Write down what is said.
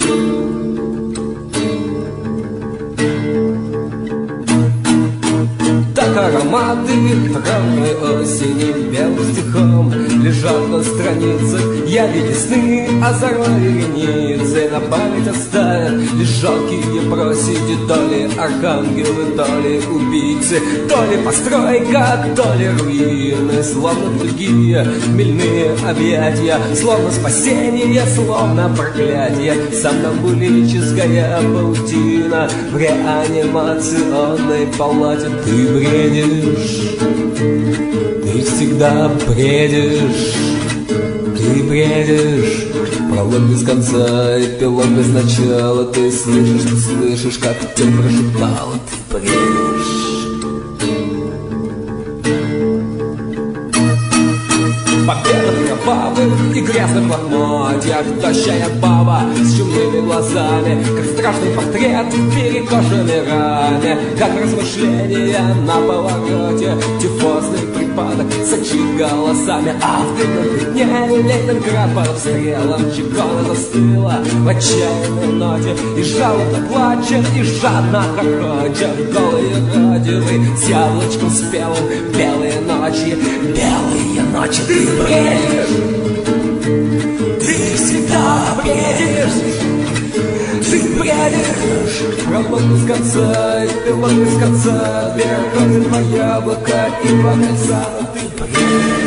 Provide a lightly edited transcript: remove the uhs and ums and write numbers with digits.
Ароматы ранней осени белым стихом лежат на страницах. Я видел сны, озорной вереницы на память оставят лишь жалкие проседи. То ли архангелы, то ли убийцы, то ли постройка, то ли руины. Словно другие хмельные объятия, словно спасение, словно проклятие. Сомнамбулическая паутина в реанимационной палате. Ты бредишь, ты всегда бредишь, ты бредишь. Пролог без конца, эпилог без начала. Ты слышишь, как тень прошептала. Ты бредишь. Победа кровавых и грязных лохмотьях, тощая баба с чумными глазами, как страшный портрет в перекошенной раме, как размышления на повороте, тифозный припадок сочит голосами. А в дымном дне Ленинград под обстрелом Чикона застыла в отчаянной ноте и жалобно плачет, и жадно хохочет. Голые родины с яблочком спелым, белые ночи, белые ночи. Ты бредишь, ты всегда бредишь, ты бредишь. Пролог без конца, эпилог без конца, переходит по яблоко и по конца. Ты бредишь.